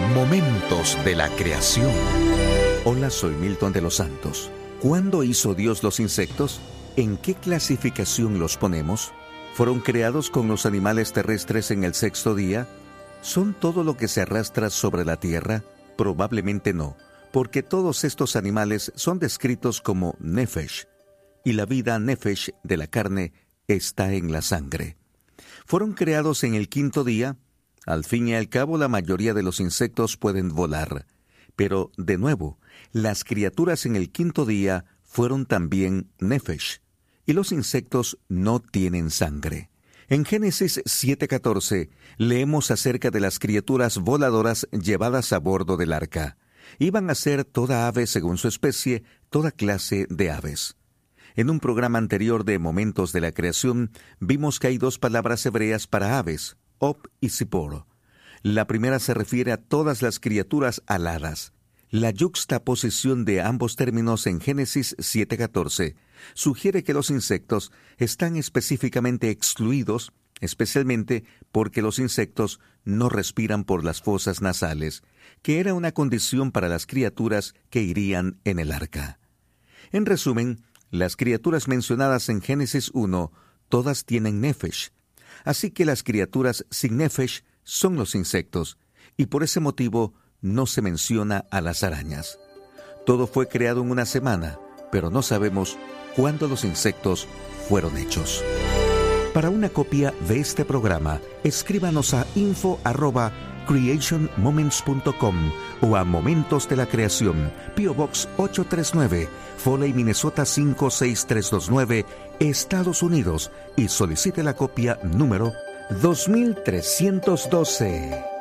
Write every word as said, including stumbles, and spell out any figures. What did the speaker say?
Momentos de la creación. Hola, soy Milton de los Santos. ¿Cuándo hizo Dios los insectos? ¿En qué clasificación los ponemos? ¿Fueron creados con los animales terrestres en el sexto día? ¿Son todo lo que se arrastra sobre la tierra? Probablemente no, porque todos estos animales son descritos como nefesh, y la vida nefesh de la carne está en la sangre. ¿Fueron creados en el quinto día? Al fin y al cabo, la mayoría de los insectos pueden volar. Pero, de nuevo, las criaturas en el quinto día fueron también nefesh, y los insectos no tienen sangre. En Génesis siete catorce leemos acerca de las criaturas voladoras llevadas a bordo del arca. Iban a ser toda ave según su especie, toda clase de aves. En un programa anterior de Momentos de la Creación, vimos que hay dos palabras hebreas para aves, Op y Sipor. La primera se refiere a todas las criaturas aladas. La yuxtaposición de ambos términos en Génesis siete catorce sugiere que los insectos están específicamente excluidos, especialmente porque los insectos no respiran por las fosas nasales, que era una condición para las criaturas que irían en el arca. En resumen, las criaturas mencionadas en Génesis uno, todas tienen nefesh. Así que las criaturas sin nefesh son los insectos, y por ese motivo no se menciona a las arañas. Todo fue creado en una semana, pero no sabemos cuándo los insectos fueron hechos. Para una copia de este programa, escríbanos a info arroba creation moments punto com o a Momentos de la Creación, P O Box ocho tres nueve, Foley, Minnesota cinco seis tres dos nueve, Estados Unidos, y solicite la copia número dos mil trescientos doce.